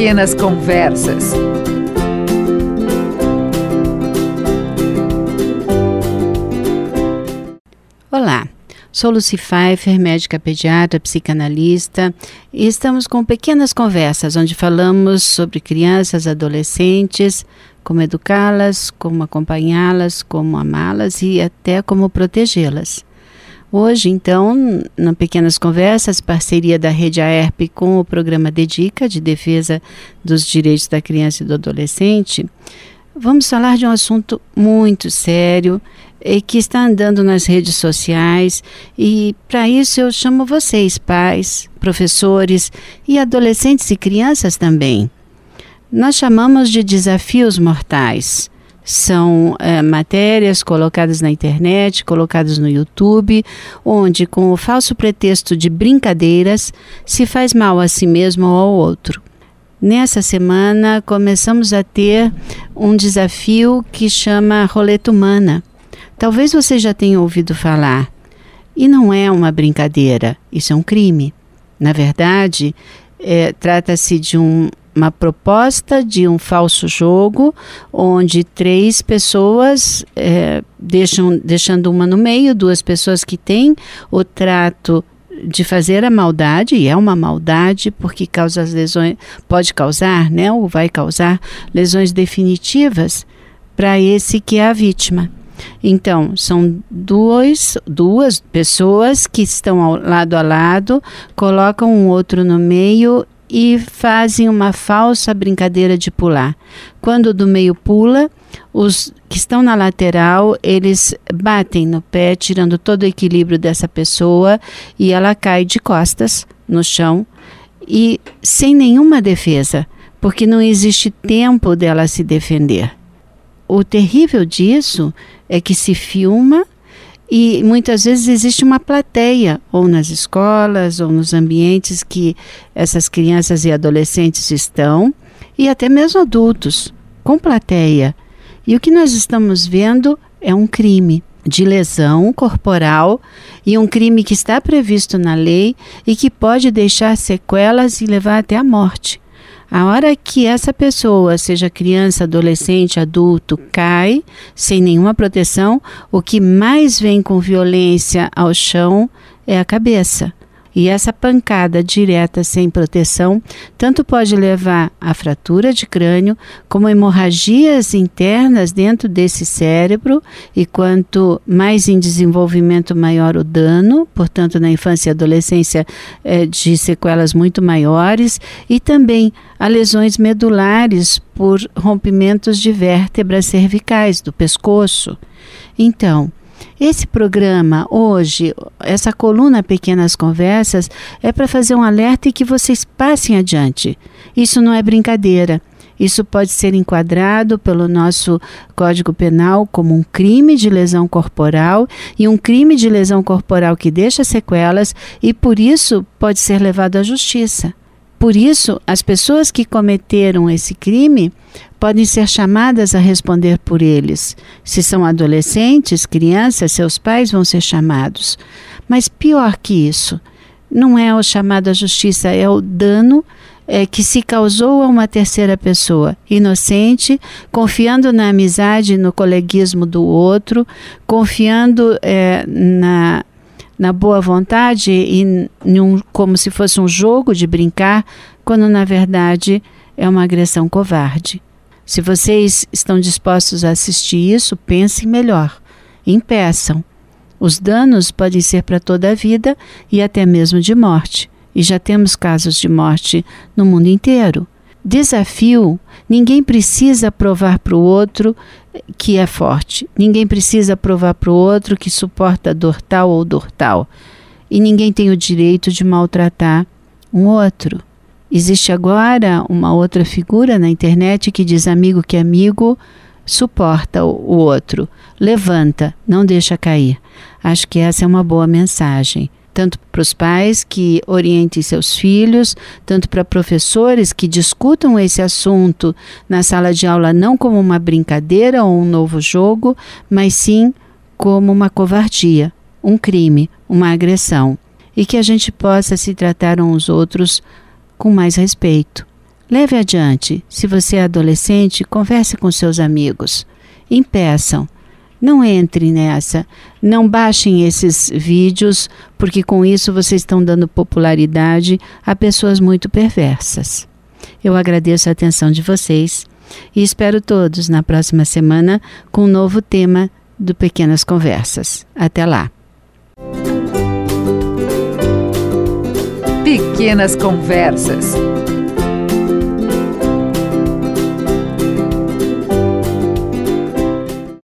Pequenas Conversas. Olá, sou Lucy Pfeiffer, médica pediatra, psicanalista, e estamos com Pequenas Conversas, onde falamos sobre crianças, adolescentes, como educá-las, como acompanhá-las, como amá-las e até como protegê-las. Hoje, então, no Pequenas Conversas, parceria da Rede AERP com o programa Dedica, de defesa dos direitos da criança e do adolescente, vamos falar de um assunto muito sério e que está andando nas redes sociais, e para isso eu chamo vocês, pais, professores e adolescentes e crianças também. Nós chamamos de desafios mortais. São matérias colocadas na internet, colocadas no YouTube, onde com o falso pretexto de brincadeiras se faz mal a si mesmo ou ao outro. Nessa semana começamos a ter um desafio que chama Roleta Humana. Talvez você já tenha ouvido falar. E não é uma brincadeira, isso é um crime. Na verdade, trata-se de uma proposta de um falso jogo, onde 3 pessoas, deixando uma no meio, 2 pessoas que têm o trato de fazer a maldade, e é uma maldade porque causa as lesões, pode causar, ou vai causar lesões definitivas para esse que é a vítima. Então, são duas pessoas que estão lado a lado, colocam um outro no meio e fazem uma falsa brincadeira de pular. Quando o do meio pula, os que estão na lateral, eles batem no pé, tirando todo o equilíbrio dessa pessoa, e ela cai de costas no chão e sem nenhuma defesa, porque não existe tempo dela se defender. O terrível disso é que se filma e muitas vezes existe uma plateia, ou nas escolas, ou nos ambientes que essas crianças e adolescentes estão, e até mesmo adultos, com plateia. E o que nós estamos vendo é um crime de lesão corporal, e um crime que está previsto na lei e que pode deixar sequelas e levar até a morte. A hora que essa pessoa, seja criança, adolescente, adulto, cai sem nenhuma proteção, o que mais vem com violência ao chão é a cabeça. E essa pancada direta sem proteção tanto pode levar a fratura de crânio, como hemorragias internas dentro desse cérebro, e quanto mais em desenvolvimento, maior o dano, portanto na infância e adolescência de sequelas muito maiores, e também a lesões medulares por rompimentos de vértebras cervicais do pescoço. Então, esse programa hoje, essa coluna Pequenas Conversas, é para fazer um alerta e que vocês passem adiante. Isso não é brincadeira. Isso pode ser enquadrado pelo nosso Código Penal como um crime de lesão corporal, e um crime de lesão corporal que deixa sequelas, e por isso pode ser levado à justiça. Por isso, as pessoas que cometeram esse crime podem ser chamadas a responder por eles. Se são adolescentes, crianças, seus pais vão ser chamados. Mas pior que isso, não é o chamado à justiça, é o dano que se causou a uma terceira pessoa, inocente, confiando na amizade e no coleguismo do outro, confiando na boa vontade e como se fosse um jogo de brincar, quando na verdade é uma agressão covarde. Se vocês estão dispostos a assistir isso, pensem melhor, impeçam. Os danos podem ser para toda a vida e até mesmo de morte. E já temos casos de morte no mundo inteiro. Desafio: ninguém precisa provar para o outro que é forte. Ninguém precisa provar para o outro que suporta dor tal ou dor tal. E ninguém tem o direito de maltratar um outro. Existe agora uma outra figura na internet que diz amigo que amigo suporta o outro, levanta, não deixa cair. Acho que essa é uma boa mensagem. Tanto para os pais que orientem seus filhos, tanto para professores que discutam esse assunto na sala de aula não como uma brincadeira ou um novo jogo, mas sim como uma covardia, um crime, uma agressão. E que a gente possa se tratar uns aos outros com mais respeito. Leve adiante. Se você é adolescente, converse com seus amigos. Impeçam. Não entrem nessa. Não baixem esses vídeos, porque com isso vocês estão dando popularidade a pessoas muito perversas. Eu agradeço a atenção de vocês e espero todos na próxima semana com um novo tema do Pequenas Conversas. Até lá. Pequenas Conversas,